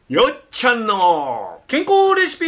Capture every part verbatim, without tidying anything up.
よっちゃんの健康レシピ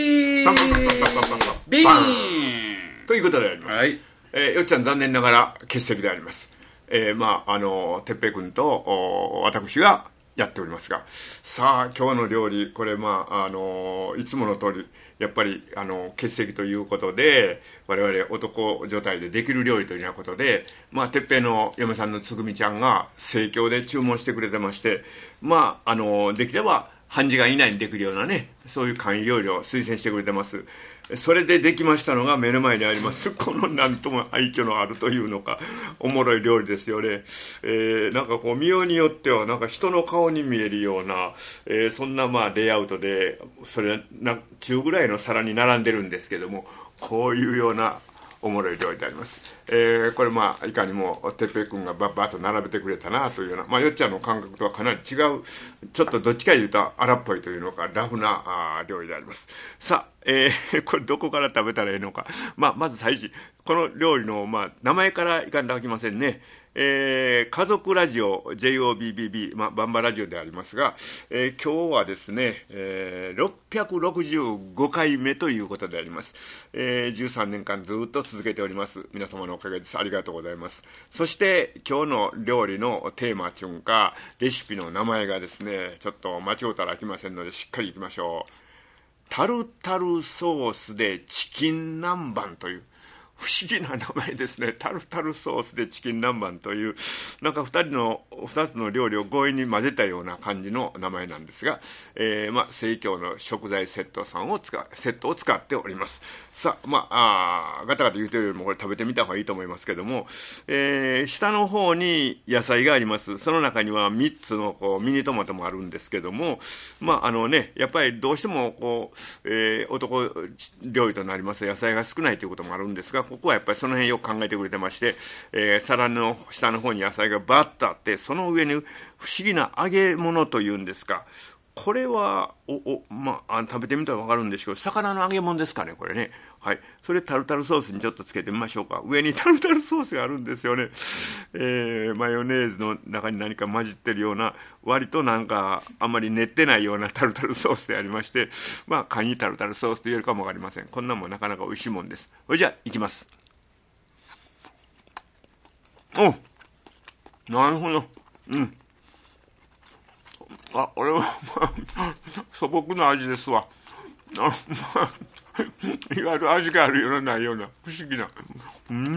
ビーンということであります、はい。えー、よっちゃん残念ながら欠席であります。えー、まああのてっぺい君と私がやっておりますが、さあ今日の料理、これまああのいつもの通りやっぱりあの欠席ということで、我々男状態でできる料理というようなことで、まあてっぺいの嫁さんのつぐみちゃんが盛況で注文してくれてまして、まああのできれば半時間以内にできるようなね、そういう簡易料理を推薦してくれてます。それでできましたのが目の前にあります。このなんとも愛嬌のあるというのか、おもろい料理ですよね。えー、なんかこう見ようによってはなんか人の顔に見えるような、えー、そんなまあレイアウトで、それな中ぐらいの皿に並んでるんですけども、こういうようなおもろい料理であります。えー、これまあいかにもてっぺい君がバッバッと並べてくれたなというような、まあよっちゃんの感覚とはかなり違う、ちょっとどっちか言うと荒っぽいというのかラフなあ料理であります。さあ、えー、これどこから食べたらいいのか、まあまず最初この料理のまあ名前からいかんとあきませんね。えー、家族ラジオ ジェイオービービービー、まあ、バンバラジオでありますが、えー、今日はですね、えー、ろっぴゃくろくじゅうごかいめということであります。えー、じゅうさんねんかんずっと続けております。皆様のおかげです。ありがとうございます。そして今日の料理のテーマというかレシピの名前がですね、ちょっと間違うたらあきませんのでしっかりいきましょう。タルタルソースでチキン南蛮という不思議な名前ですね。タルタルソースでチキン南蛮という、なんかふたりのふたつの料理を強引に混ぜたような感じの名前なんですが、えー、まあ盛況の食材セットさんを使うセットを使っております。さあ、まあ、あガタガタ言うてるよりもこれ食べてみた方がいいと思いますけども、えー、下の方に野菜があります。その中にはみっつのこうミニトマトもあるんですけども、まああのね、やっぱりどうしてもこう、えー、男料理となります野菜が少ないということもあるんですが、ここはやっぱりその辺よく考えてくれてまして、えー、皿の下の方に野菜がバッとあって、その上に不思議な揚げ物というんですか、これはおお、まあ、あ食べてみたら分かるんですけど、魚の揚げ物ですかね、これね。はい、それタルタルソースにちょっとつけてみましょうか。上にタルタルソースがあるんですよね。えー、マヨネーズの中に何か混じってるような、割となんかあんまり練ってないようなタルタルソースでありまして、まあ簡易タルタルソースと言えるかも分かりません。こんなもんなかなか美味しいもんです。それじゃあいきます。お、なるほど。うん。あ、俺は、まあ、素朴な味ですわ。あ、まあ、いわゆる味があるようなないような不思議な。うーん、うん、うん、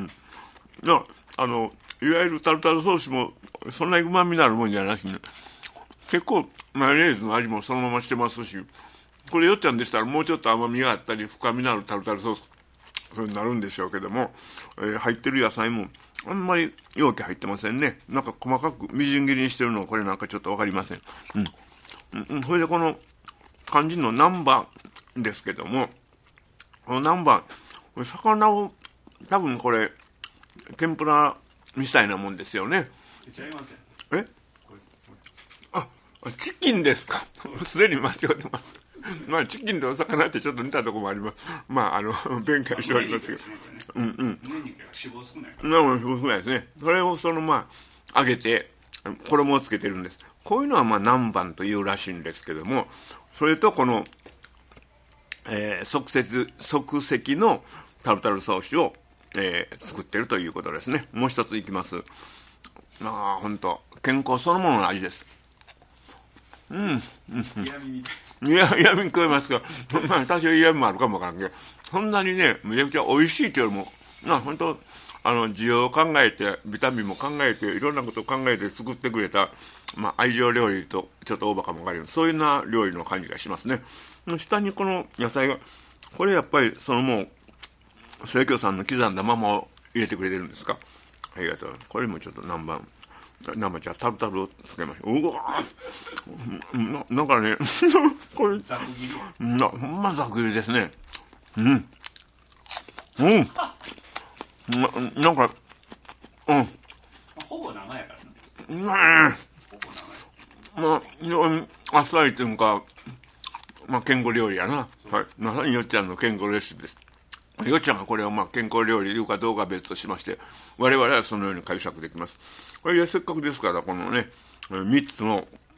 うん。あ、あの、いわゆるタルタルソースもそんなにうまみのあるもんじゃなしね。結構マヨネーズの味もそのまましてますし、これよっちゃんでしたらもうちょっと甘みがあったり深みのあるタルタルソースそれになるんでしょうけども、えー、入ってる野菜もあんまり容器入ってませんね。なんか細かくみじん切りにしてるのこれなんかちょっと分かりません。うん、うん、それでこの肝心の南蛮ですけども、この南蛮魚を多分これ天ぷらにしたいなもんですよね。 ちゃいますよ。 えあ、チキンですか。すでに間違ってます。まあチキンとお魚ってちょっと似たところもあります。まああの弁解しておりますけど、うんうん。 胸肉が脂肪少ないから。 なるほど、少ないですね。それをそのまあ揚げて衣をつけてるんです。こういうのはまあ南蛮というらしいんですけども、それとこの、えー、即席即席のタルタルソースを、えー、作ってるということですね。もう一ついきます。ああ本当健康そのものの味です。うん、うん、 嫌味みたい。 いや、嫌味に聞こえますが、まあ、多少嫌味もあるかもわからんけど、そんなにね、めちゃくちゃ美味しいというよりも、まあ、本当、あの、需要を考えて、ビタミンも考えて、いろんなことを考えて作ってくれた、まあ、愛情料理と、ちょっと大バカもわかるような、そういうような料理の感じがしますね。下にこの野菜が、これやっぱり、そのもう、生協さんの刻んだままを入れてくれてるんですか。ありがとう。これもちょっと南蛮。生じゃタルタルをつけましょう。うわな、なんかねこれざく切りな、ほんまざく切りですね。うんうんな、なんかうんほぼ生やからうまい。まあ非常にあっさりというか、まあ健康料理やな。はい、まさによっちゃんの健康レシピです。よっちゃんがこれをまあ健康料理というかどうかは別としまして、我々はそのように解釈できます。これでせっかくですから、このねみっつの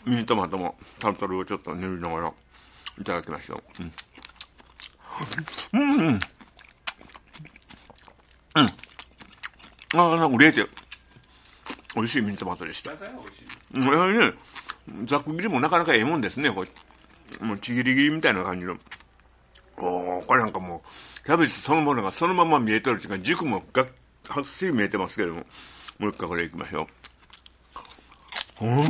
ミニトマトもタルタルをちょっと練りながらいただきましょう。うんうんうんうん、ああ、なんか売れて美味しいミニトマトでした。 野菜は美味しい。 うん、やはりね、ざっくりもなかなかええもんですね。これもうちぎり切りみたいな感じの。おー、これなんかもうキャベツそのものがそのまま見えてる時間、軸もがっはっきり見えてますけども、もう一回これいきましょう。うん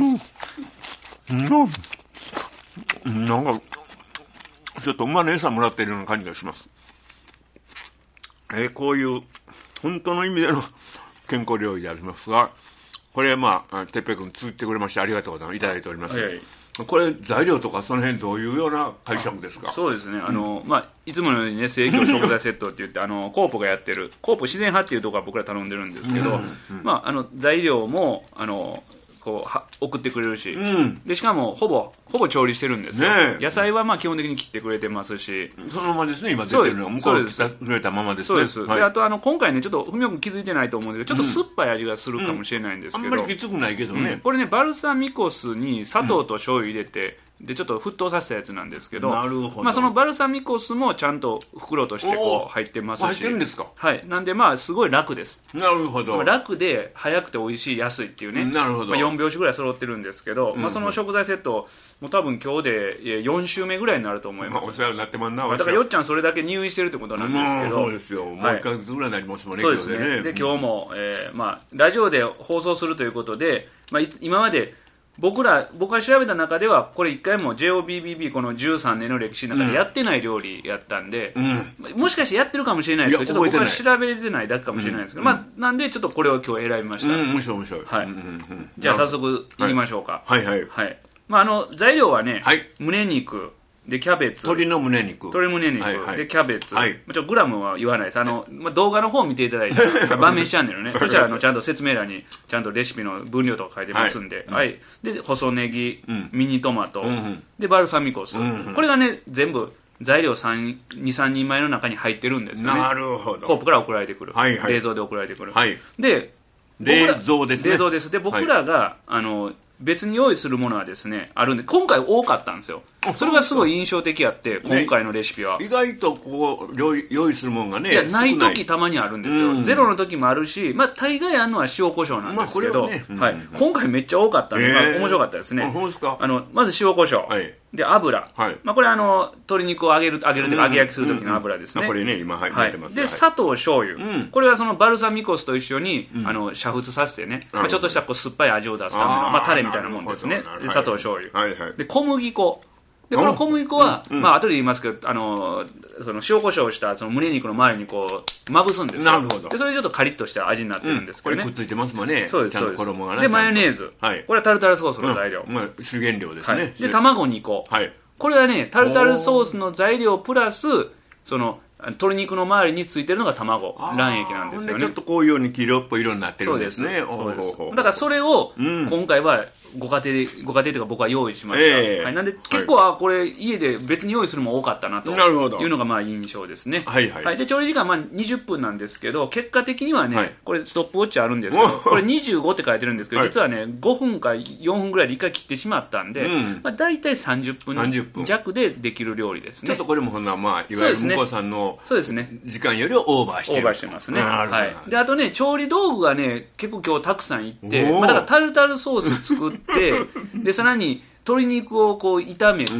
うん、なんかちょっと馬の餌もらってるような感じがします。えー、こういう本当の意味での健康料理でありますが、これまあてっぺい君作ってくれましてありがとうございます。いただいております、はいはい。これ材料とかその辺どういうような解釈ですか？ そうですね、あの、うん、まあ、いつものようにね生協食材セットって言ってあのコープがやってるコープ自然派っていうところが僕ら頼んでるんですけど、うんうん、まあ、あの材料もあのこうは送ってくれるし、うん、でしかもほぼほぼ調理してるんですよ、ね、野菜はまあ基本的に切ってくれてますし、 そのままですね今出てるのが向こう切ってくれたままですね。 そうです、はい、であとあの今回ねちょっと文雄君気づいてないと思うんですけどちょっと酸っぱい味がするかもしれないんですけど、 うんうん、あんまりきつくないけどね、 うん、これねバルサミコ酢に砂糖と醤油入れて、うん、でちょっと沸騰させたやつなんですけど、 なるほど、 まあ、そのバルサミコ酢もちゃんと袋としてこう入ってますし、 入ってるんですか？ はい、なんでまあすごい楽です。 なるほど、 楽で早くて美味しい安いっていうね、 なるほど、 まあ、よん拍子ぐらい揃ってるんですけど、うんうん、まあ、その食材セットもう多分今日でよん週目ぐらいになると思います、 まあ、お世話になってまんな、 だからよっちゃんそれだけ入院してるってことなんですけど、 そうですよ、もういっかげつぐらいになりますもんね、 はい、そうですね、で今日も、えーまあ、ラジオで放送するということで、まあ、今まで僕ら僕が調べた中ではこれいっかいも ジェイオービービービー このじゅうさんねんの歴史の中でやってない料理やったんで、うん、もしかしてやってるかもしれないですけどちょっと僕は調べれてないだけかもしれないですけど、うん、まあ、なんでちょっとこれを今日選びました、 うん、面白い面白い、 はい、 うんうんうん、 じゃあ早速いきましょうか。 はいはい、はいはい、 まあ、あの材料はね、 はい、 胸肉でキャベツ、 鶏の胸肉、 鶏胸肉、 はいはい、 でキャベツ、 はい、 ちょっとグラムは言わないです。あの、まあ、動画の方を見ていただいて晩飯チャンネルねそしたらあのちゃんと説明欄にちゃんとレシピの分量とか書いてますんで、はい、はい、で細ネギ、うん、ミニトマト、うんうん、でバルサミコ酢、うんうん、これがね全部材料にさんにん前の中に入ってるんですよね。 なるほど。 コープから送られてくる、 はいはい、 冷蔵で送られてくる、 はい、 で冷蔵ですね。 冷蔵です。で僕らが、はい、あの別に用意するものはですねあるんで今回多かったんですよ。それがすごい印象的やって今回のレシピは、 ね、意外とこう用意するものがねいやない時たまにあるんですよ、うん、ゼロの時もあるし、まあ、大概あるのは塩コショウなんですけど、まあね、うんうん、はい、今回めっちゃ多かったんで、えーまあ、面白かったですね。あのまず塩コショウ、はい、で油、はい、まあ、これあの鶏肉を揚げる揚げるというか揚げ焼きする時の油ですね、 うんうんうん、これね今入ってます、 はい、で砂糖醤油、うん、これはそのバルサミコ酢と一緒に、うん、あの煮沸させてね、まあ、ちょっとしたこう酸っぱい味を出すためのまあ、タレみたいなもんですね。で砂糖醤油、はいはい、で小麦粉でこの小麦粉は、うんうん、まあ後で言いますけどあのその塩コショウしたその胸肉の周りにこうまぶすんですよ。 なるほど。 でそれでちょっとカリッとした味になってるんですけどね、 うん、これくっついてますもんね。 そうですそうです。 ちゃんと衣がね。 でマヨネーズ、はい、これはタルタルソースの材料、 うんまあ、主原料ですね、 はい、で卵にこ、はい、これはねタルタルソースの材料プラスその鶏肉の周りについてるのが卵卵液なんですよね。 でちょっとこういうように黄色っぽい色になってるんですね。 そうです。だからそれを今回はご家庭でご家庭というか僕は用意しました、えーはい、なんで結構、はい、これ家で別に用意するも多かったなというのがまあ印象ですね。はいはいはい、で調理時間まあにじゅっぷんなんですけど結果的にはね、はい、これストップウォッチあるんですけどこれにじゅうごって書いてるんですけど、はい、実はねごふんかよんふんぐらいでいっかい切ってしまったんで、うんまあ、大体さんじゅっぷん弱でできる料理ですね。 ちょっとこれもほんなまあいわゆる向こうさんの時間よりオーバーしてる。 オーバーしてますね。はい、であとね調理道具がね結構今日たくさんいって、まあ、だからタルタルソース作ってでさらに鶏肉をこう炒めて、うん、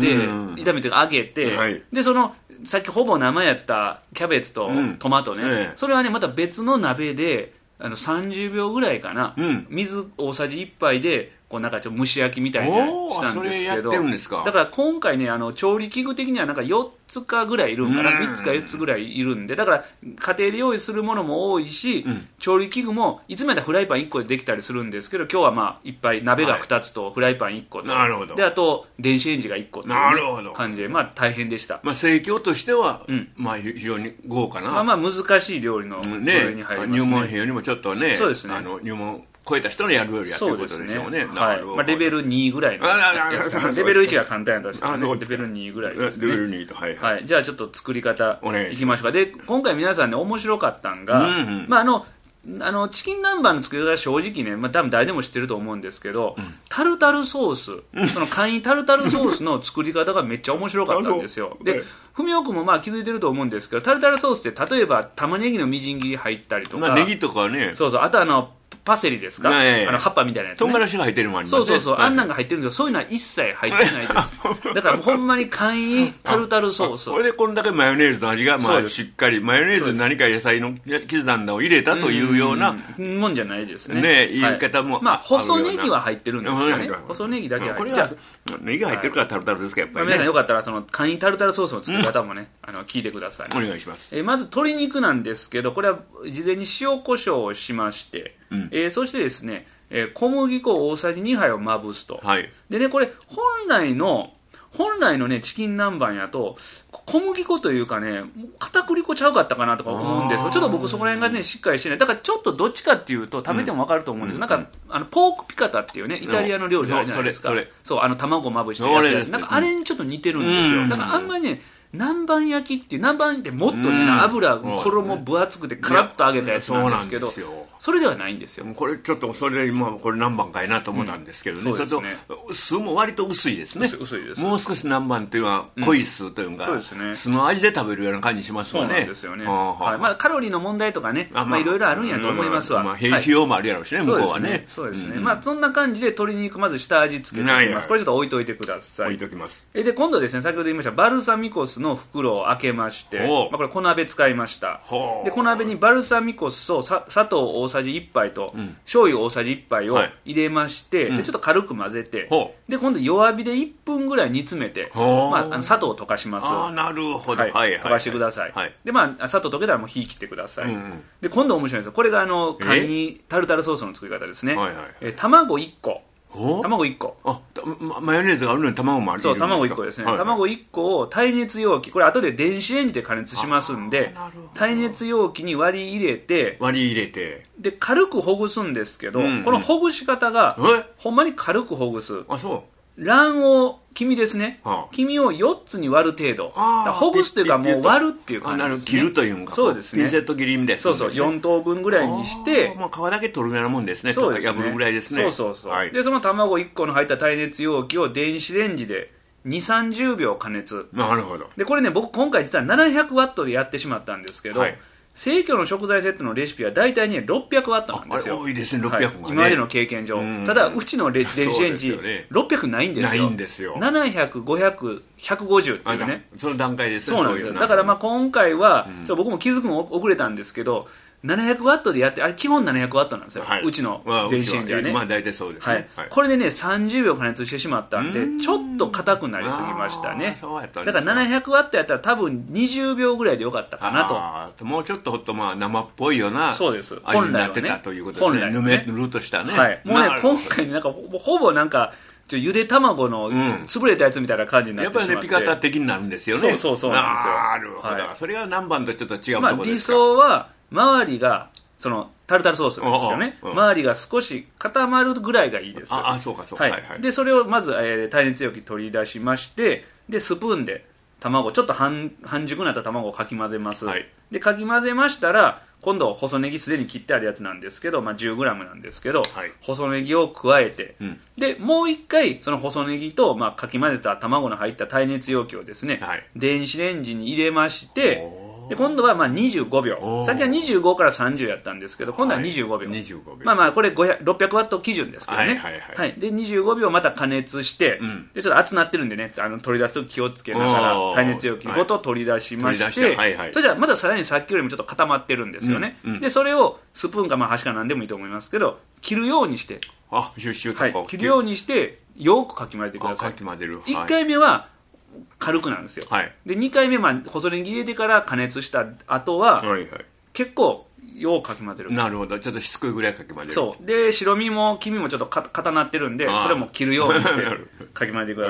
炒めて揚げて、はい、でそのさっきほぼ生やったキャベツとトマトね、うんええ、それはねまた別の鍋であのさんじゅうびょうぐらいかな、うん、水大さじいっぱいでこうなんかちょっと蒸し焼きみたいにしたんですけど、だから今回ねあの調理器具的にはなんかよっつかぐらいいるんかな、みっつかよっつぐらいいるんでだから家庭で用意するものも多いし、うん、調理器具もいつもやったらフライパンいっこでできたりするんですけど今日はまあいっぱい鍋がふたつとフライパンいっこと、はい、であと電子レンジがいっこという、ね、感じでまあ大変でした。 まあ盛況としては、うん、まあ非常に豪華な、 まあ、まあ難しい料理の部類に入りますね。 入門編よりもちょっとね、 そうですね、 あの入門超えた人のやるよりやってることでしょうね。 はいまあ、レベルにぐらいのやつレベルいちが簡単やとしても、ね、レベルにぐらいですね。 レベルにと、はいはいはい、じゃあちょっと作り方いきましょうか。で今回皆さんね面白かったんが、うんうん、まああのあのチキン南蛮の作り方は正直ね、まあ、多分誰でも知ってると思うんですけど、うん、タルタルソース、その簡易タルタルソースの作り方がめっちゃ面白かったんですよ。で、文雄君もまあ気づいてると思うんですけど、タルタルソースって例えば玉ねぎのみじん切り入ったりとか、 まあ、ネギとかね、 そうそう、あとあのパセリですか、 ね、 あの葉っぱみたいなやつ、ね、 唐辛子が入ってるもんありますね。 そうそうそう、 はい、 あんなんが入ってるんですけど、そういうのは一切入ってないですだからほんまに簡易タルタルソース、 これでこんだけマヨネーズの味がまあしっかり、マヨネーズに何か野菜の刻んだを入れたというようなもんじゃないですね。 ね、言い方も、 はい、まあ細ネギは入ってるんですよね。細ネギだけは入ってる。 これはネギが入ってるからタルタルですか、やっぱりね。 皆さんよかったらその簡易タルタルソースの作り方もね、うん、あの聞いてください。 お願いします。 えー、まず鶏肉なんですけど、これは事前に塩コショウをしまして、うん、えー、そしてですね、えー、小麦粉大さじにはいをまぶすと、 はい、 でね、これ本来の本来のねチキン南蛮やと小麦粉というかね片栗粉ちゃうかったかなとか思うんですけど、ちょっと僕そこら辺がねしっかりしてない。だからちょっとどっちかっていうと食べても分かると思うんですけど、うん、なんかあのポークピカタっていうねイタリアの料理あるじゃないですか、 それそれそう、あの卵まぶしてるやつ、なんかあれにちょっと似てるんですよ、うん、だからあんまりね南蛮焼きっていう南蛮ってもっとね、うん、油衣分厚くてカラッと揚げたやつなんですけど、それではないんですよ。 これちょっとそれで今これ南蛮かいなと思ったんですけどね、うん、それと酢も割と薄いですね。 薄いです。 もう少し南蛮というのは濃い酢というか、うん、そうですね、酢の味で食べるような感じしますわね。 そうなんですよね。はい、まあ、カロリーの問題とかね、まあいろいろあるんやと思いますわ。 まあ、費用もあるやろうしね、はい、向こうはね。 そうですね、うん、まあそんな感じで鶏肉まず下味付けておきます。これちょっと置いといてください。 置いときます。 で今度ですね、先ほど言いましたバルサミコ酢の袋を開けまして、まあ、これ小鍋使いました。で小鍋にバルサミコ酢と砂糖大さじいっぱいと、うん、醤油大さじいっぱいを入れまして、はい、でちょっと軽く混ぜて、うん、で今度弱火でいっぷんぐらい煮詰めて、まあ、あの砂糖を溶かします。 あ、なるほど、はいはいはい、溶かしてください、はい、でまあ砂糖溶けたらもう火切ってください、うんうん、で今度面白いんですよ。これがあの簡易タルタルソースの作り方ですね、はいはい、え卵いっこ、卵いっこ、 あ、マヨネーズがあるのに卵もあるんですか。 そう、卵いっこですね、はいはい、卵いっこを耐熱容器、これ後で電子レンジで加熱しますんで、耐熱容器に割り入れて割り入れてで軽くほぐすんですけど、うんうん、このほぐし方がほんまに軽くほぐす。 あ、そう、 卵黄、黄身ですね、はあ、黄身をよっつに割る程度、ほぐすというかもう割るっていう感じですね。 切るというんか、 そうですね、 ピンセット切りみたいな、 そうそう、よん等分ぐらいにして、 まあ、皮だけ取るようなもんですね。そうですね、破るぐらいですね。 そうそうそう、はい、でその卵いっこの入った耐熱容器を電子レンジでにじゅうさんじゅうびょう加熱。 なるほど。 でこれね、僕今回実はななひゃくワットでやってしまったんですけど、はい、生協の食材セットのレシピは大体ねろっぴゃくワットなんですよ。 多いですね、ろっぴゃくがね、はい、 今までの経験上。ただうちの電子レンジ、ね、ろっぴゃくないんですよ。 ないんですよ。 ななひゃく、ごひゃく、ひゃくごじゅうっていうね、 その段階です。 そうなんですよ。だからまあ今回は、うん、そう僕も気づくの遅れたんですけど、ななひゃくワットでやって、あれ基本ななひゃくワットなんですよ、はい、うちの電子レンジはね、 まあ大体そうですね、 はいはい、これでねさんじゅうびょう加熱してしまったんでちょっと硬くなりすぎましたね。だからななひゃくワットやったら多分にじゅうびょうぐらいでよかったかなと。 あ、もうちょっとほっとまあ生っぽいようなそうです味になってたということですね。ぬめるとしたね、 はい、もうね今回ねなんかほぼなんかゆで卵の潰れたやつみたいな感じになってしまって、 やっぱりねピカタ的になるんですよね。 そうそうそうなんですよ。 なるほど、はい、それが南蛮とちょっと違うところですか。 まあ、理想は周りがそのタルタルソースなんですよね。周りが少し固まるぐらいがいいです。 ああ、そうかそうか、 はいはいはい、でそれをまず、えー、耐熱容器取り出しまして、でスプーンで卵ちょっと 半, 半熟になった卵をかき混ぜます、はい、でかき混ぜましたら今度細ネギすでに切ってあるやつなんですけど、まあ、じゅうグラム なんですけど、はい、細ネギを加えて、うん、でもう一回その細ネギと、まあ、かき混ぜた卵の入った耐熱容器をですね、はい、電子レンジに入れまして、で今度はまあにじゅうごびょう、さっきはにじゅうごからさんじゅうやったんですけど今度はにじゅうごびょう、はい、まあまあこれろっぴゃくワット基準ですけどね、はいはいはいはい、でにじゅうごびょうまた加熱して、うん、でちょっと熱なってるんでね、あの取り出すと気をつけながら耐熱容器ごと取り出しまして、はいはいはい、それじゃあまたさらにさっきよりもちょっと固まってるんですよね、うんうん、でそれをスプーンかまあ箸か何でもいいと思いますけど切るようにして、 あ、シュッシュッと、 はい、切るようにしてよくかき混ぜてください。 かき混ぜる、はい、 いっかいめは軽くなんですよ、はい、でにかいめ、まあ、細ネギ入れてから加熱した後は、はいはい、結構ようかき混ぜる。 なるほど、ちょっとしつこいぐらいかき混ぜる。 そうで白身も黄身もちょっとか固なってるんでそれも切るようにしてかき混ぜてください、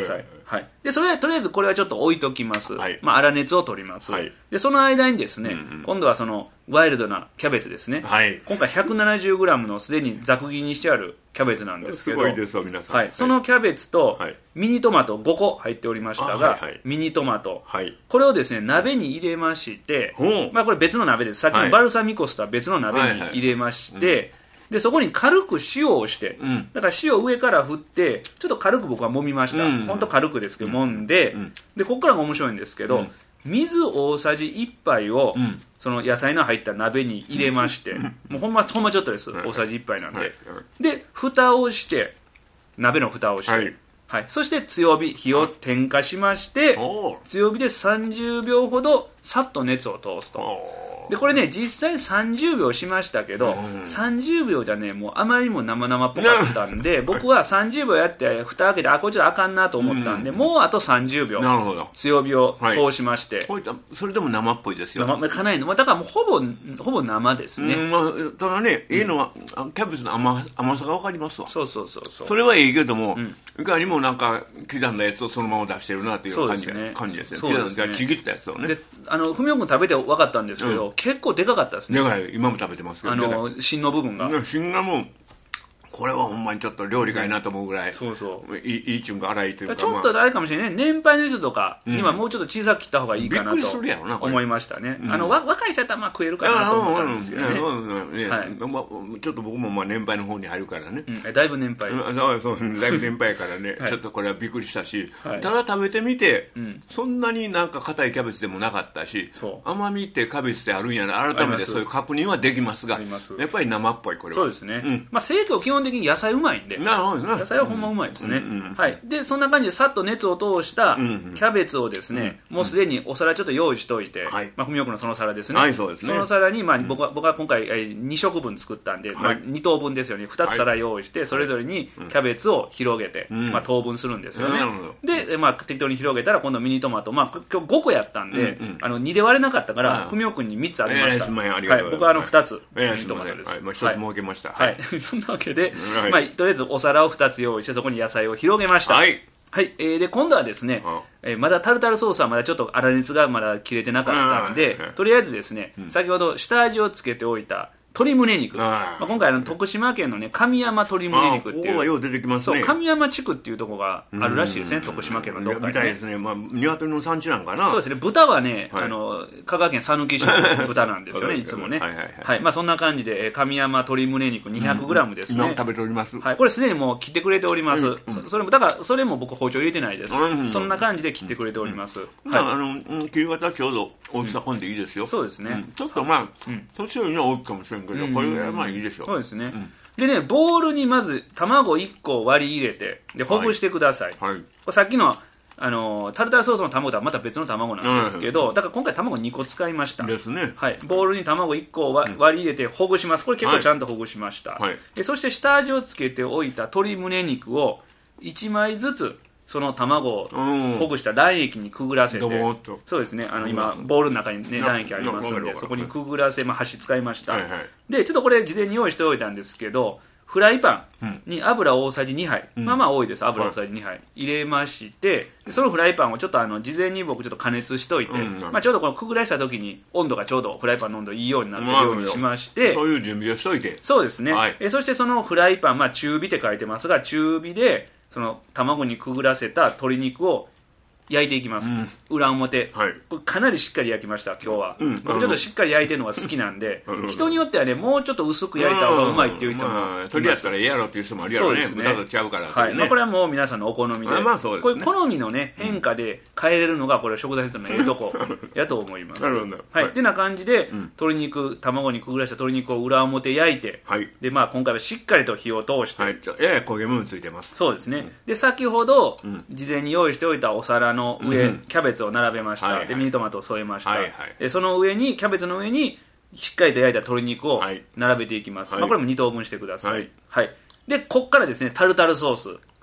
はい、でそれはとりあえずこれはちょっと置いときます、 はい、 まあ、粗熱を取ります、はい、でその間にですね、うんうん、今度はそのワイルドなキャベツですね、はい、今回 ひゃくななじゅうグラム のすでにざく切りにしてあるキャベツなんですけど、 すごいですわ皆さん、 はい、そのキャベツとミニトマトごこ入っておりましたが、はいはい、ミニトマト、はい、これをですね鍋に入れまして、まあ、これ別の鍋です。さっきのバルサミコ酢とは別の鍋に入れまして、はいはいはい、うんでそこに軽く塩をして、うん、だから塩上から振ってちょっと軽く僕は揉みました、うんうん、ほんと軽くですけど揉んで、うん、でここからが面白いんですけど、うん、水大さじいっぱいを、うん、その野菜の入った鍋に入れまして、うん、もうほんまほんまちょっとです、大さじいっぱいなんで、はい、で蓋をして鍋の蓋をして、はいはい、そして強火火を点火しまして、はい、強火でさんじゅうびょうほどさっと熱を通すと。でこれね実際さんじゅうびょうしましたけど、うん、さんじゅうびょうじゃねもうあまりにも生々っぽかったんで、僕はさんじゅうびょうやって蓋開けてあこれちょっとあかんなと思ったんで、うん、もうあとさんじゅうびょうなるほど強火を通しまして、 はい、それでも生っぽいですよ。 生かなりのだからもうほぼほぼ生ですね、 うんまあ、ただねいいのは、うん、キャベツの 甘, 甘さが分かりますわ。 そうそうそうそうそれはいいけども、うん、いかにもなんか刻んだやつをそのまま出してるなっていう感じですね。感じですね。刻んだちぎったやつをね。であの文雄君食べて分かったんですけど、うん、結構でかかったですね。 でかい今も食べてますけど、 あの芯の部分が芯がもうこれはほんまにちょっと料理かいなと思うぐらい、 そうそういいいいちゅうんか粗いというか、 ちょっとあれかもしれない、ね、年配の人とか、うん、今もうちょっと小さく切った方がいいかなと思いましたね。あの若い人だったらまあ食えるかなと思ったんですよね。 ちょっと僕もまあ年配の方に入るからね、 うん、だいぶ年配、 うん、そうだいぶ年配からね、はい、ちょっとこれはびっくりしたし、はい、ただ食べてみて、うん、そんなになんか硬いキャベツでもなかったし、甘みってキャベツってあるんやな改めてそういう確認はできますが、やっぱり生っぽいこれは。 そうですね、うん、まあ生協基本的に野菜うまいんで、なるほどな、野菜はほんまうまいですね、うんうんうん、はい、でそんな感じでさっと熱を通したキャベツをですね、うんうん、もうすでにお皿ちょっと用意しておいて、はい、まあ、文雄君のその皿ですね、はい、そうですね、その皿に、まあ、僕は、僕は今回にしょくぶん作ったんで、はい、まあ、にとうぶんですよね、ふたつ皿用意して、はい、それぞれにキャベツを広げて、うん、まあ、等分するんですよね、うん、で、まあ、適当に広げたら今度ミニトマト、まあ、今日ごこやったんで、うんうん、あのにで割れなかったから文雄君にみっつあげました、えーはい、僕はあのふたつ、えー、ミニトマトです、はい、まあ、ひとつ設けました、はいはい、そんなわけで、はい、まあ、とりあえずお皿をふたつ用意してそこに野菜を広げました。はい、はい、えー、で今度はですね、えー、まだタルタルソースはまだちょっと粗熱がまだ切れてなかったんで、とりあえずですね、うん、先ほど下味をつけておいた鶏胸肉、まあ、今回あの徳島県のね神山鶏胸肉っていう、ここがよう出てきますね、そう神山地区っていうところがあるらしいですね、徳島県のどっかに、ね、みたいですね、まあ、鶏の産地なんかな。そうですね、豚はね、はい、あの香川県讃岐市の豚なんですよねいつもね、はいはいはい、はい、まあ、そんな感じで神山鶏胸肉 にひゃくグラム ですね、うん、今食べております、はい、これすでにもう切ってくれております、うんうん、そ, それもだからそれも僕包丁入れてないです、うんうん、そんな感じで切ってくれております、うんうん、はい、あの切り方ちょうど大きさこんでいいですよ、うん、そうですね、うん、ちょっとまあ、うん、年寄りには大きいかもしれんけど、うん、これぐらいまあいいでしょう。そうですね、うん、でねボウルにまず卵いっこ割り入れてでほぐしてください、はいはい、これさっきのあのタルタルソースの卵とはまた別の卵なんですけど、うん、だから今回卵にこ使いましたですね、はい、ボウルに卵いっこ割り入れてほぐします。これ結構ちゃんとほぐしました、はい、でそして下味をつけておいた鶏胸肉をいちまいずつその卵をほぐした卵液にくぐらせて、うん、そうですね、あの今ボウルの中に、ね、卵液ありますのでそこにくぐらせ、まあ、箸使いました、はいはい、でちょっとこれ事前に用意しておいたんですけどフライパンに油大さじにはい、うん、まあまあ多いです、油大さじにはい入れましてそのフライパンをちょっとあの事前に僕ちょっと加熱しといて、うんまあ、ちょうどこのくぐらした時に温度がちょうどフライパンの温度いいようになってるようにしまして、そういう準備をしといてそうですね、はい、えそしてそのフライパン、まあ、中火って書いてますが中火でその卵にくぐらせた鶏肉を焼いていきます、うん、裏表、はい、これかなりしっかり焼きました今日は、うん、僕ちょっとしっかり焼いてるのが好きなんで人によってはねもうちょっと薄く焼いた方がうまいっていう人もいます、まあ、鶏やったらええやろっていう人もあるやろね、豚とちゃうから、ね、はい、まあ、これはもう皆さんのお好みで、まあそうですね、こういう好みのね変化で変えれるのがこれ食材セットのええとこやと思いますなるほど、はい、ってな感じで、うん、鶏肉卵にくぐらした鶏肉を裏表焼いて、はい、でまあ今回はしっかりと火を通して、はい、やや焦げ目もついてます。そうですね、うん、で先ほど、うん、事前に用意しておいたお皿の上、うん、キャベツを並べました、はいはい、でミニトマトを添えました、はいはい、でその上にキャベツの上にしっかりと焼いた鶏肉を並べていきます、はい、まあ、これもに等分してください、はいはい、でこっからですねタルタルソース、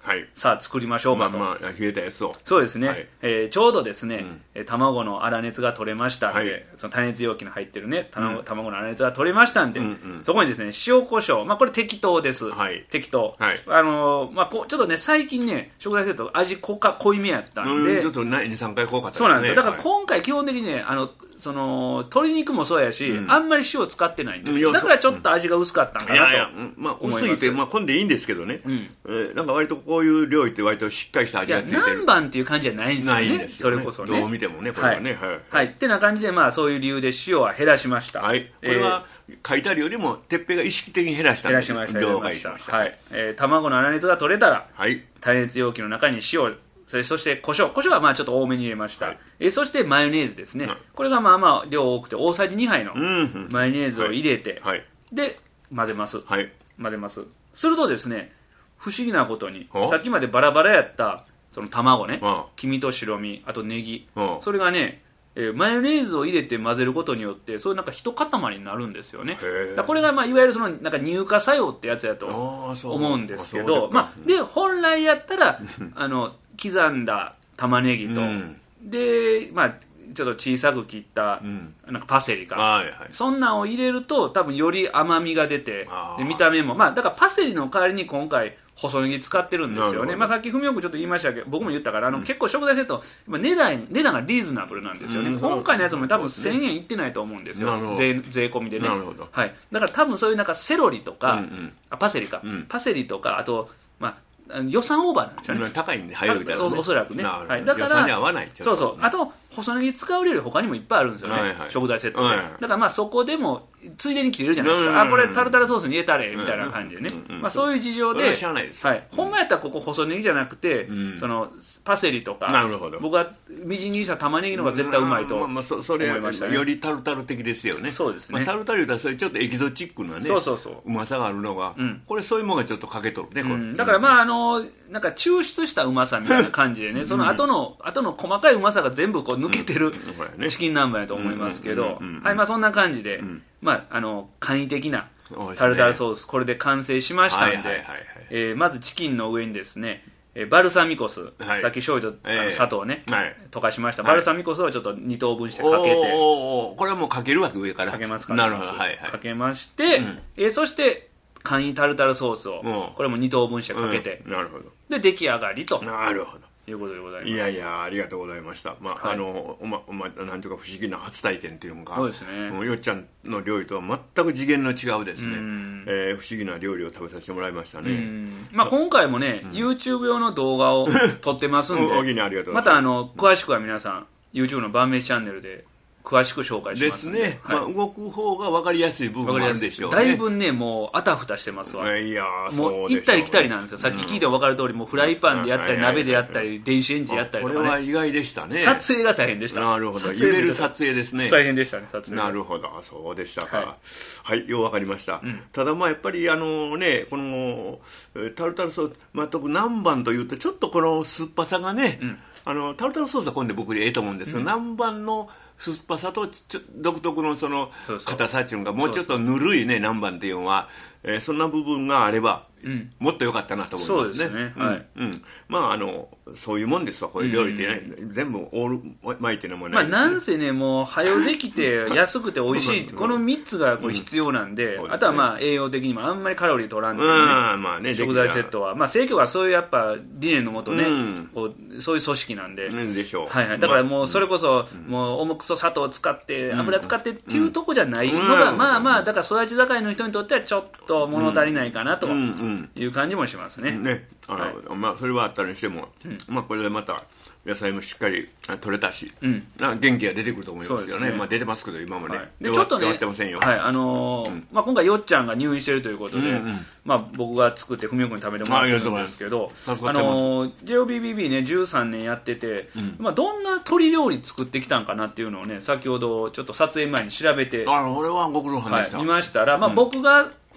はい、 さあ作りましょうかと、 まあまあ冷えたやつをそうですね、はい、えー、ちょうどですね、うん、卵の粗熱が取れましたんで、はい、その多熱容器に入ってるね卵、うん、卵の粗熱が取れましたんで、うんうん、そこにですね塩コショウ、まあこれ適当です、はい、適当、はい、あのー、まあこうちょっとね最近ね食材セット味濃か濃いめやったんで、 うん、ちょっとにさんかい濃かったですね。 そうなんですよ。だから今回基本的にねあのその鶏肉もそうやし、うん、あんまり塩使ってないんですよ。だからちょっと味が薄かったんかなと、うん、いやいや、 まあ、薄すぎて、まあ、こんでいいんですけどね、うん、えー、なんか割とこういう料理って割としっかりした味がついてる。 南蛮っていう感じじゃないんですよね。ないんですよね、それこそね。 どう見てもねこれはね、 はい、はいはい、ってな感じで、まあ、そういう理由で塩は減らしました。 はい、これは、えー、書いてあるよりも鉄平が意識的に減らしたんです。 減らしました減らしました、はい、えー、卵の粗熱が取れたら、はい、耐熱容器の中に塩それそして胡椒胡椒はまあちょっと多めに入れました、はい、えそしてマヨネーズですね、はい、これがまあまあ量多くて大さじにはいのマヨネーズを入れて、はいはい、で混ぜます、はい、混ぜますするとですね不思議なことにさっきまでバラバラやったその卵ね、黄身と白身あとネギ、それがねえー、マヨネーズを入れて混ぜることによってそういうなんか一塊になるんですよね。だこれがまあいわゆるそのなんか乳化作用ってやつやと思うんですけど、まあ、で本来やったらあの刻んだ玉ねぎと、うん、でまあちょっと小さく切った、うん、なんかパセリか、はいはい、そんなんを入れると多分より甘みが出てで見た目もまあだからパセリの代わりに今回細ネギ使ってるんですよね。まあ、さっき文雄君ちょっと言いましたけど僕も言ったからあの、うん、結構食材セット値段値段がリーズナブルなんですよね、うん、今回のやつも多分せんえんいってないと思うんですよ、税, 税込みでね。なるほど、はい、だから多分そういうなんかセロリとか、うんうん、あパセリか、うん、パセリとかあとまあ予算オーバーなんですよね。 高いんで早いみたいな、ね、 お, おそらくね、 はい、だから予算に合わない。 そうそう、あと細ネギ使う料理他にもいっぱいあるんですよね、はいはい、食材セットで、はいはい、だからまあそこでもついでに切れるじゃないですか、うんうんうん、あこれタルタルソースに入れたれみたいな感じでね、うんうんうん、まあ、そういう事情で、はいはい、ほんまやったらここ細ネギじゃなくて、うん、そのパセリとかなるほど僕はみじん切りした玉ねぎの方が絶対うまいと思いましたね。 それはよりタルタル的ですよね。そうですね、まあ、タルタル言うたらそれちょっとエキゾチックなねそうそうそううまさがあるのが、うん、これそういうものがちょっとかけとるね、これ、うん、だからまああのなんか抽出したうまさみたいな感じでねその後の、うん、後の細かいうまさが全部こう抜けてる、うんね、チキン南蛮やと思いますけど、はい、まあそんな感じで、うん、まああの簡易的なタルタルソース、これで完成しましたんで、えー、まずチキンの上にですね、えー、バルサミコ酢、はい、さっき醤油と、えー、砂糖をね、はい、溶かしました、はい、バルサミコ酢をちょっとに等分してかけて、 おーこれはもうかけるわけ上からかけますからなるほど、はいはい、かけまして、うん、えー、そして簡易タルタルソースを、うん、これもに等分してかけて、うん、なるほどで出来上がりとなるほどいうことでございます。 いやいやありがとうございました。まあ、はい、あのおまおまなんていうか不思議な初体験というのが、そうですね。もうよっちゃんの料理とは全く次元の違うですね。えー、不思議な料理を食べさせてもらいましたね。 まあ今回もね、うん、YouTube 用の動画を撮ってますんで、 おおぎにありがとうございます。 またあの詳しくは皆さん YouTube の晩飯チャンネルで。詳しく紹介しますんでですね、はい、まあ、動く方が分かりやすい部分もあるでしょうね。 だいぶねもうあたふたしてますわ。いやもう行ったり来たりなんですよ。さっき聞いても分かる通りもうフライパンでやったり鍋でやったり電子レンジでやったりとかね。 これは意外でしたね。 撮影が大変でした。 なるほど、揺れる撮影ですね。 大変でしたね、撮影。 なるほど、そうでしたか。はい、はい、よう分かりました、うん、ただまあやっぱりあのねこのタルタルソース、まあ、特に南蛮というとちょっとこの酸っぱさがね、うん、あのタルタルソースは今度僕でええと思うんですけど、うん、南蛮の酸っぱさとちょ独特のその硬さっていうのがもうちょっとぬるいね南蛮っていうのは、えー、そんな部分があれば、うん、もっと良かったなと思いますね。そうですね、うん、はい、うん、まああのそういうもんですわこういう料理ってね、うん、全部オールマイティなもんない、 ね、まあなんせねもう早できて安くて美味しいこのみっつがこれ必要なんで、うん、あとはまあ栄養的にもあんまりカロリー取らんというね、うんまあ、ね食材セットはまあ生協はそういうやっぱ理念のもとね、うん、こうそういう組織なんで、うん、でしょう、はいはい、だからもうそれこそ、うん、もう重くそ砂糖を使って油使ってっていうとこじゃないのが、うん、まあまあだから育ち盛りの人にとってはちょっと物足りないかなという感じもしますね、うんうんねあのはいまあ、それはあったにしても、うんまあ、これでまた野菜もしっかり取れたし、うん、元気が出てくると思いますよ ね, ね、まあ、出てますけど今もね、はい、でちょっとね、はいあのーうんまあ、今回よっちゃんが入院してるということで、うんうんまあ、僕が作って文雄君に食べてもらってるんですけどあ、あのー、ジェイオービービービー ねじゅうさんねんやってて、うんまあ、どんな鶏料理作ってきたんかなっていうのをね先ほどちょっと撮影前に調べてあ俺はご苦労さんでした、 はい、見ましたら、まあ、僕が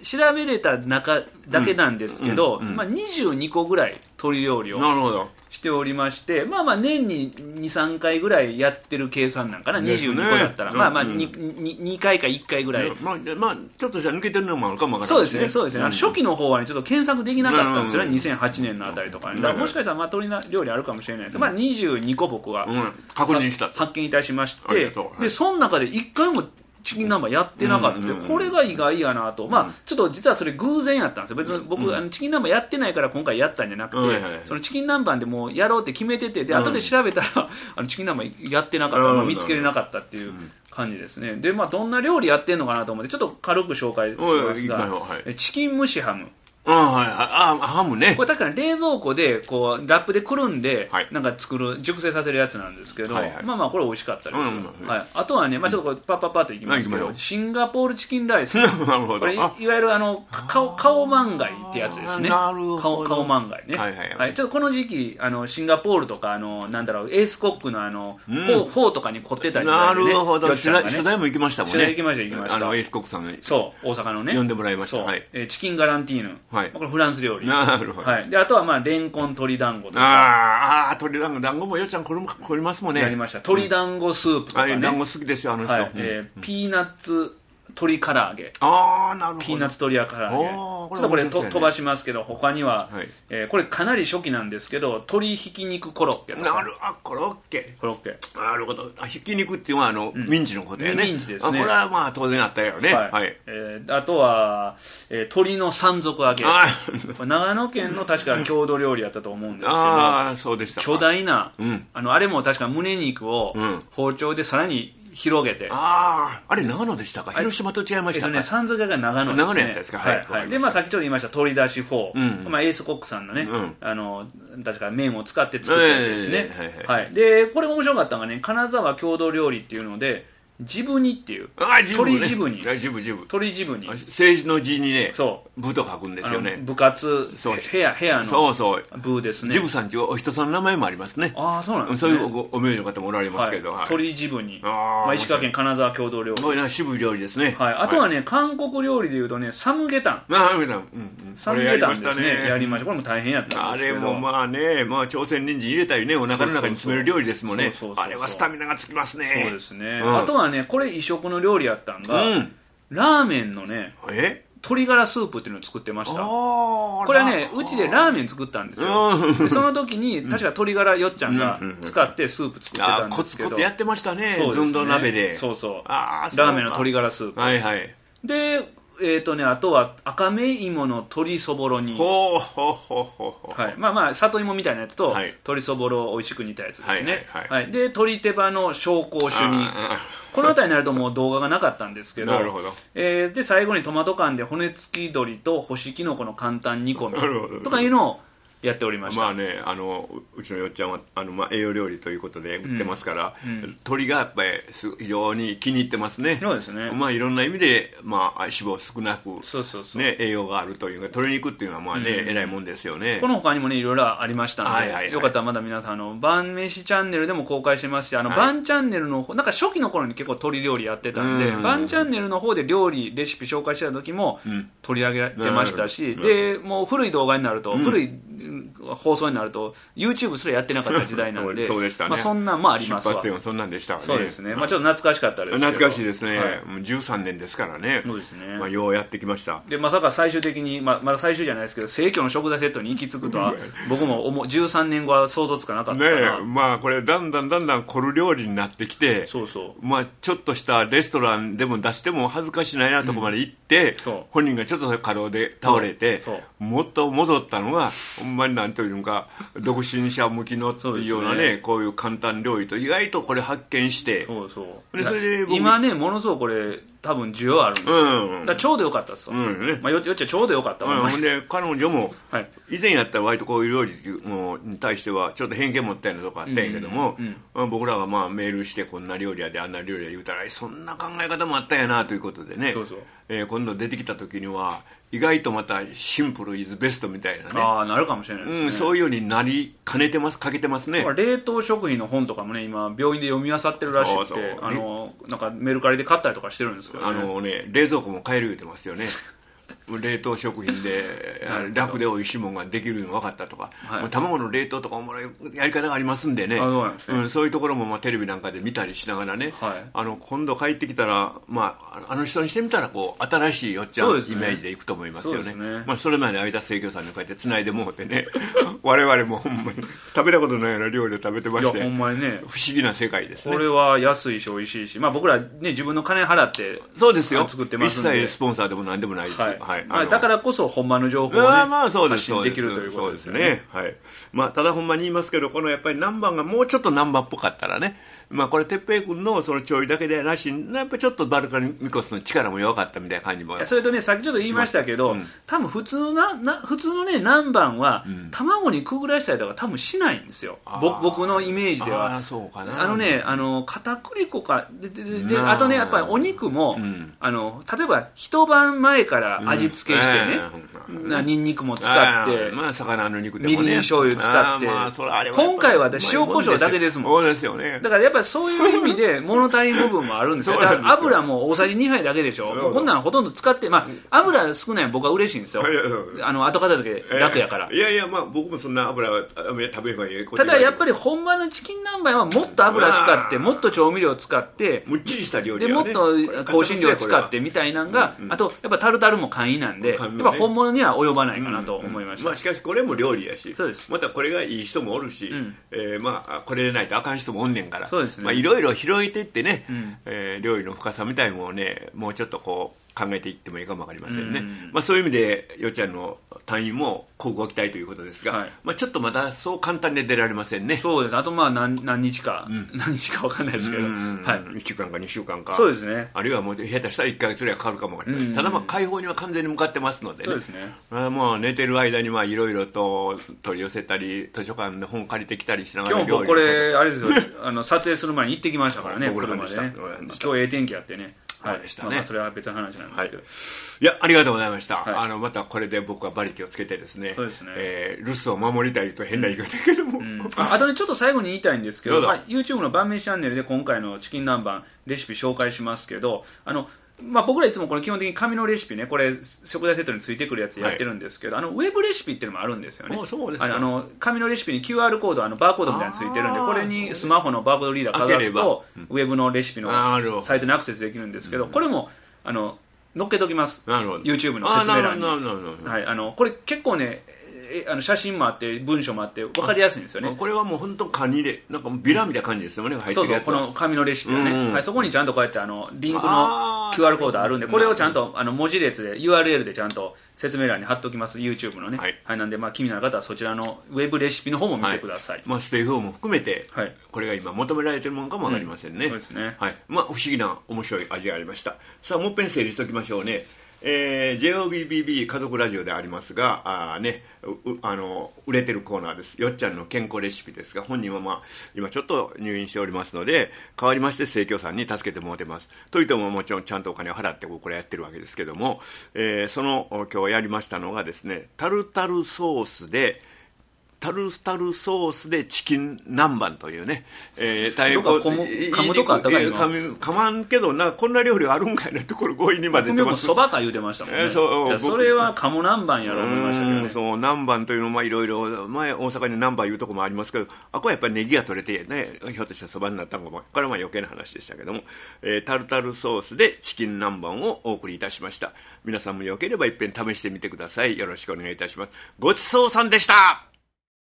調べれた中だけなんですけど、うんうんうん、まあ、にじゅうにこぐらい鶏料理をしておりまして、まあまあ年ににさんかいぐらいやってる計算なんかな、ね、にじゅうにこだったら、まあまあ 2, 2回かいっかいぐらい、 まあ、まあ、ちょっとじゃ抜けてるのもあるかもわからない、 そうですね、そうですね、うん、初期の方は、ね、ちょっと検索できなかったんですよね、にせんはちねんのあたりとか、ね、だからもしかしたらまあ鶏料理あるかもしれないですけど、まあ、にじゅうにこ僕は、うん、 確認した発見いたしまして、はい、でその中でいっかいもチキン南蛮やってなかった、うんうんうん、これが意外やなと、まあ、ちょっと実はそれ偶然やったんですよ。別に僕、うん、あのチキン南蛮やってないから今回やったんじゃなくて、うんはいはい、そのチキン南蛮でもうやろうって決めてて、で後で調べたら、うん、あのチキン南蛮やってなかった、うん、見つけれなかったっていう感じですね。で、まあ、どんな料理やってんのかなと思ってちょっと軽く紹介しますが、はい、チキン蒸しハム、 あはい、ああハムね、 これ確かに冷蔵庫でこうラップでくるんで、はい、なんか作る熟成させるやつなんですけど、はいはい、まあまあこれ美味しかったですよ、うんうんはい、あとはね、まあ、ちょっとこれパッパッパッといきますけど、うん、シンガポールチキンライスなるほど、これいわゆるあの顔顔マンガイってやつですね、なるほど、顔顔マンガイね、はいはいはいはい、ちょっとこの時期あのシンガポールとかあのなんだろうエースコックのあの、うん、フォー、フォーとかに凝ってた時代でね、 なるほど、 ね、 取材、取材も行きましたもんね、 取材行きました行きました、 あのエースコックさんのそう大阪のね呼んでもらいました、 はい、えー、チキンガランティーヌ、はい、これフランス料理、 なるほど、 はい、であとはまあレンコン鶏団子とか、 ああ鶏団子、団子もよっちゃんこれも凝りますもんね、 やりました、鶏団子スープとかね、 うん、団子好きですよあの人、はい、 えーうん、ピーナッツ鶏唐揚げ、 あーなるほど、 ピーナッツ鶏唐揚げ、ちょっとこれと飛ばしますけど、他には、はい、えー、これかなり初期なんですけど鶏ひき肉コロッケとか、 なるあコロッケコロッケ、 なるほど、ひき肉っていうのはあの、うん、ミンチのことやね、 ミンチですね、 あこれはまあ当然あったよね、 はいはい、えー、あとは、えー、鶏の山賊揚げ、長野県の確か郷土料理やったと思うんですけど、 あそうでした巨大な、うん、あのあれも確か胸肉を包丁でさらに広げて、 あああれ長野でしたか、広島と違いましたか、 えっとね、山賊が長野ですね、 長野やったですか、はい、 はい、でまあさっきちょっと言いました鶏だしフォー、うん、まあ、エースコックさんのね、うん、あの確か麺を使って作ったやつですね、えーはいはいはい、でこれ面白かったのがね、金沢郷土料理っていうのでジブニっていう、 あジブ、ね、 鶏ジブニ、 ジブジブ鶏ジブニ、 政治の字にね、 そう部と書くんですよね、 部活ヘアヘアのそうそう部ですね、 ジブさんちお人さんの名前もありますね、 ああそうなんですね、 そういう お, お名字の方もおられますけど、はいはい、鶏ジブニ、あ、まあ、石川県金沢郷土料理、 すごいな渋い料理ですね、 はい、あとはね、はい、韓国料理でいうとねサムゲタン、 サムゲタン、うんうん、 サムゲタンですね、やりました、これも大変やったんですけど、 あれもまあね、まあ、朝鮮人参入れたりね、お腹の中に詰める料理ですもんね、あれはスタミナがつきますね、 そうですね、うん、あとはね、これ異色の料理やったんが、うん、ラーメンのね、 え鶏ガラスープっていうのを作ってました。これはね、うちでラーメン作ったんですよ。でその時に確か鶏ガラよっちゃんが使ってスープ作ってたんですけど、 コツコツやってましたね、ずんど鍋で、 そうそう、あラーメンの鶏ガラスープ、 はいはい、 でえーとね、あとは赤目芋の鶏そぼろ煮、 ほうほうほうほう、 はい、まあまあ里芋みたいなやつと、はい、鶏そぼろを美味しく煮たやつですね、はいはいはいはい、で鶏手羽の紹興酒煮、この辺りになるともう動画がなかったんですけど、 なるほど、 えー、で最後にトマト缶で骨付き鶏と干しきのこの簡単煮込みとかいうのをやっておりました。 まあね、あのうちのよっちゃんはあの、まあ、栄養料理ということで売ってますから、うんうん、鶏がやっぱり非常に気に入ってますね。 そうですね、 まあ、いろんな意味で、まあ、脂肪少なく、 そうそうそう、 ね、栄養があるというか鶏肉っていうのはまあね、うん、偉いもんですよね。 この他にもねいろいろありましたので、はいはいはい、よかったらまだ皆さんあの晩飯チャンネルでも公開してますし、あの、はい、晩チャンネルの方なんか初期の頃に結構鶏料理やってたんで、うん、晩チャンネルの方で料理レシピ紹介してた時も取り上げてましたし、うん、でもう古い動画になると、うん、古い放送になると YouTube すらやってなかった時代なんでそうでしたね、 まあ、そんなんもありますわ。 出発っていうのはそんなんでしたわね。 そうですね、まあ、ちょっと懐かしかったですけど、 懐かしいですね、はい、もうじゅうさんねんですからね。 そうですね、 まあ、ようやってきました。 でまさか最終的に、まあ、まだ最終じゃないですけど生協の食材セットに行き着くとは僕も思うじゅうさんねんごは想像つかなかったな、 ね、まあこれだんだんだんだん凝る料理になってきて、 そうそう、 まあ、ちょっとしたレストランでも出しても恥ずかしないなとこまで行って、うん、本人がちょっと過労で倒れてもっと戻ったのがほんまになんというのか独身者向きのっていうような ね, ねこういう簡単料理と意外とこれ発見して、 そうそう、 でそれで今ねものすごくこれ多分需要あるんですよ、うんうん、だからちょうどよかったですよ、うんね、まあ、よ, よっちゃちょうどよかったもん、 うん、で彼女も、はい、以前やったら割とこういう料理に対してはちょっと偏見持ったようなとこあったんやけども、うんうんうん、僕らがまあメールしてこんな料理やであんな料理や言うたらそんな考え方もあったんやなということでね、 そうそう、 えー、今度出てきた時には意外とまたシンプルイズベストみたいなね、 ああなるかもしれないですね、 うん、そういうようになりかねてます、かけてますね。 冷凍食品の本とかもね今病院で読み漁ってるらしくて、そうそう、あのなんかメルカリで買ったりとかしてるんですけどね、 あのね冷蔵庫も買える言うてますよね冷凍食品で楽でおいしいものができるの分かったとか、はい、もう卵の冷凍とかおもろいやり方がありますんでね、そうなんですね、うん、そういうところもまあテレビなんかで見たりしながらね、はい、あの今度帰ってきたら、まあ、あの人にしてみたらこう新しいよっちゃんイメージでいくと思いますよね。 そ, ね、まあ、それまで間生協さんにこうやってつないでもうてね我々もほんまに食べたことないような料理を食べてまして、いやほんまに、ね、不思議な世界ですね。 これは安いし美味しいし、まあ、僕ら、ね、自分の金払ってそうですよ、 作ってますんで、 一切スポンサーでも何でもないです、はいはい、 まあ、だからこそほんまの情報を、ね、まあまあそうです、発信できるということですよね。 はい、まあ、ただほんまに言いますけど、このやっぱり南蛮がもうちょっと南蛮っぽかったらね、まあ、これ哲平君のその調理だけでなしにやっぱちょっとバルカニミコスの力も弱かったみたいな感じも。 それとね、さっきちょっと言いましたけど、うん、多分普通なな普通のね南蛮は、うん、卵にくぐらしたりとか多分しないんですよ、僕のイメージでは。 あそうかな、 あのね、あの片栗粉かでででであとね、やっぱりお肉も、うん、あの例えば一晩前から味付けしてね、うんえー、ニンニクも使って、 まあ、魚の肉でもね、 みりん醤油使って、まあ、今回は私塩コショウだけですもん。 そうですよね。 だからやっぱりそういう意味で物足りん部分もあるんですよ。だから油も大さじにはいだけでしょ。もうこんなのほとんど使って、まあ油少ないの僕は嬉しいんですよ。あの後片付け楽やから。 いやいや、まあ僕もそんな油は食べればいい。 ただやっぱり本場のチキン南蛮はもっと油使って、もっと調味料使って、 むっちりした料理でもっと香辛料使ってみたいなのが、あとやっぱタルタルも簡易なんで、やっぱ本物には及ばないかなと思いました。 まあしかしこれも料理やし、またこれがいい人もおるし、えまあこれでないとあかん人もおんねんから、まあいろいろ広げていってね、うんえー、料理の深さみたいなのをね、もうちょっとこう考えていってもいいかもわかりませんね、うんまあ、そういう意味でよっちゃんの単位もこうご期待ということですが、はいまあ、ちょっとまだそう簡単で出られませんね。 そうです。あとまあ 何, 何日か、うん、何日かわかんないですけど、 はい、いっしゅうかんかにしゅうかんか、 そうですね、 あるいはもう下手したらいっかげつぐらいかかるかもわかりません、うん、ただまあ解放には完全に向かってますのでね、 そうですね、 あもう寝てる間にいろいろと取り寄せたり図書館で本借りてきたりしながら、 今日もこれあれですよあの撮影する前に行ってきましたからね車でね、今日ええ天気やってね、はい、でしたね。まあ、それは別の話なんですけど、はい、 いやありがとうございました、はい、あのまたこれで僕は馬力をつけてですね、 そうですね、 えー、留守を守りたいと変な言い方だけども、 うんうん、あ, あとねちょっと最後に言いたいんですけど、まあ、YouTube の晩飯チャンネルで今回のチキン南蛮レシピ紹介しますけど、あのまあ、僕らいつもこれ基本的に紙のレシピね、これ食材セットについてくるやつやってるんですけど、はい、あのウェブレシピっていうのもあるんですよね。 そうですか。 あの紙のレシピに キューアール コード、あのバーコードみたいについてるんで、これにスマホのバーコードリーダーかざすと、うん、ウェブのレシピのサイトにアクセスできるんですけど、これもあの載っけときます、 YouTube の説明欄に。はい、あのこれ結構ね、えあの写真もあって文章もあって分かりやすいんですよね。 これはもう本当カニでなんかビラみたいな感じですよね、入ってるやつ。 そうそう、この紙のレシピはね、うんうん、はい、そこにちゃんとこうやってあのリンクの キューアール コードあるんで、これをちゃんとあの文字列で ユーアールエル でちゃんと説明欄に貼っておきます、 YouTube のね、はいはい、なんでまあ気になる方はそちらのウェブレシピの方も見てください、はい、 まあ、ステイホームも含めて、はい、これが今求められてるものかも分かりませんね、うん、 そうですね、 はい、まあ、不思議な面白い味がありました。さあもっぺん整理しておきましょうね。えー、ジェイオービービービー 家族ラジオでありますが、あ、ね、うあの売れてるコーナーです。よっちゃんの健康レシピですが、本人は、まあ、今ちょっと入院しておりますので、代わりまして生協さんに助けてもらってます。といってももちろんちゃんとお金を払ってこれやってるわけですけども、えー、その今日やりましたのがですね、タルタルソースでタルタルソースでチキン南蛮というね、えー、大変どっか噛むとかあったかいの、 噛まんけどな、こんな料理あるんかいなところ強引にまででもそばか言うてましたもんね、えー、そうそれは鴨南蛮やろう思いましたけどね。 そう南蛮というのもいろいろ前大阪に南蛮いうとこもありますけど、あこはやっぱりネギが取れてね、ひょっとしたらそばになったのかも、これはまあ余計な話でしたけども、えー、タルタルソースでチキン南蛮をお送りいたしました。皆さんもよければ一遍試してみてください。よろしくお願いいたします。ごちそうさんでした。